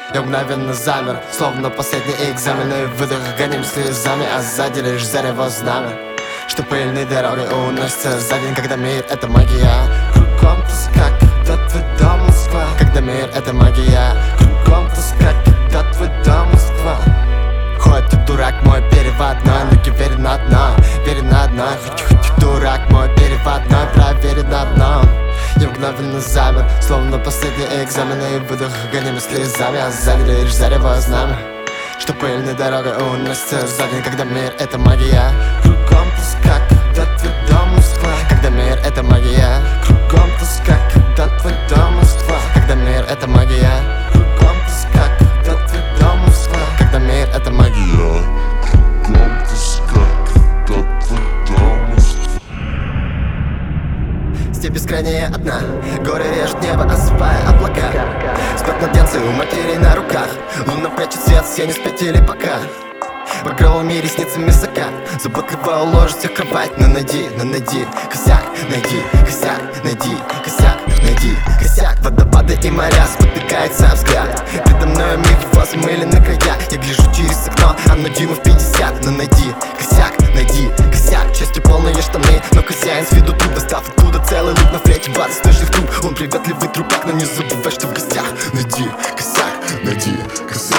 Я мгновенно замер, словно последний экзаменный выдох, гоним слезами, а сзади лишь зарево знамя, что пыльной дорогой уносится за день, когда мир — это магия. Кругом тоска, когда твой дом Москва. Когда мир — это магия. Кругом тоска, когда твой дом Москва. Хоть ты дурак мой переводной, ноги верен на дно, верен на дно. Хоть дурак мой переводной, проверен на дно. Я мгновенно замер, словно последний экзаменный выдох, гонимый слезами, а сзади лишь зарево знамя, что пыльной дорогой уносится за день, когда мир — это магия. Кругом тоска, когда твой дом Москва. Когда мир — это магия. Кругом тоска, когда твой дом Москва. Когда мир — это магия. Кругом тоска, когда твой дом Москва. Когда мир — это магия. Кругом тоска, когда твой дом Москва. Степь бескрайняя одна, горы режут небо, осыпая облака. Спят младенцы у матерей на руках. Луна прячет свет, все не спятили пока. Багровыми ресницами закат, заботливо уложит всех кровать. Но найди косяк, найди косяк, найди косяк, найди косяк. Водопады и моря, спотыкается взгляд. Передо мной мир, его замылены края. Я гляжу через окно, оно дюймов 50. Но найди косяк, частью полные штаны, но хозяин с виду тут, достав оттуда целый лук на флете, бац, точно в круг. Он приветливый трубак, но не забывай, что в гостях. Найди косяк, найди косяк.